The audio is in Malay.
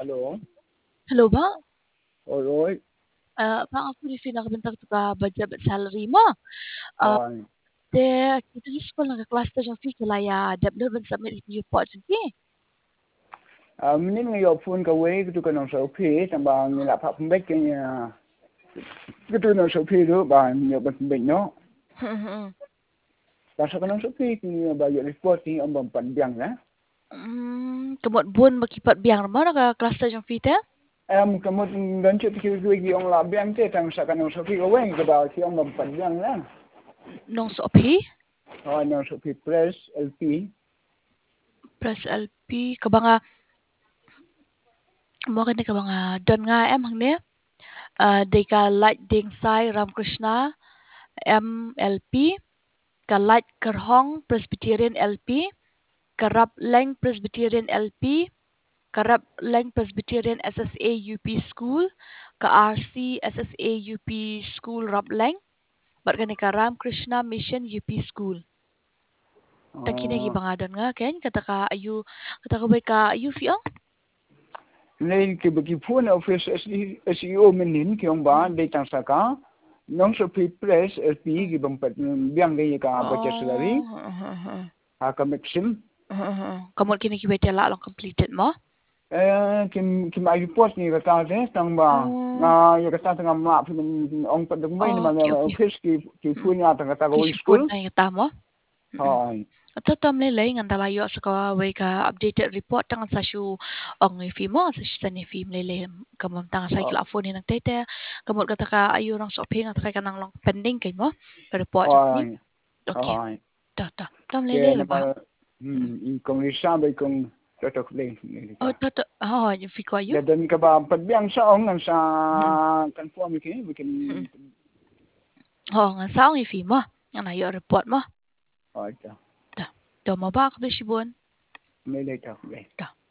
Hello. Hello ba? Alright. Bang ako ni pinakabintang ka budget at salary mo. Hi. Kita ni school nag-class ta siyang fee kalaya debdo ban submit yung report ni. Mình nghe your phone cái way cái cái nó số phí thằng bà người là phạm bách cái nhà cái tôi nó số phí đó bà nhiều bệnh bệnh nó bà sao cái nó số phí thì bà giờ report thì ông bằng bệnh biang đó Kamot bun makipat biang mo nag-class ta siyang fee te? em cái một lần trước khi ông làm biang thế thằng sao cái nó số phí cái way cái bà thì ông bằng bệnh biang đó Nong so fee? nó số phí press LP Plus LP kabanga mo kani kabanga don nga em hang ne. Deka light ding sai Ramkrishna MLP Kalat Kerhong Presbyterian LP Karap Leng Presbyterian LP Karap Leng Presbyterian SSA UP School, ka RC SSA UP School Rap Leng, bat ka ni Karam Krishna Mission UP School. Takina gi bangadon nga ken kata ka bay ka ayu fiong. nên cái phone office SEO mình nhìn cái ông bà đây thằng sao cả nó số phí press LP cái bằng bệnh biang cái cái budget salary cái maximum Kamot kini ki bete la long completed mo. Kim ai report ni kata je tang ba na ya kata tang ma phi min ong pa dong bai ni ma Okay, na okay. office ki pu nya tang kata go Kisipon school na yung tamo. hai At tam lay ngan talayo sa ka way ka updated report tangan sa shu ong ifi mo sa shi ni film lay kamam tangan sa kila phone ni nang tete kamot kata ka ayo rang shopping at kay kanang long pending kay mo ka report ni. hai Okay. hai Tam ke lay na ba. ma in kong ri sa bai kong to le ni Oh ka yung fi ko ayo. da dan ka ba pa biang sa ong ang sa kan form ki we can Nga sa ong ifi mo. Nga ayo report mo. hai ta Ta. Do mo ba ka ba shibon? me le ta le Ta.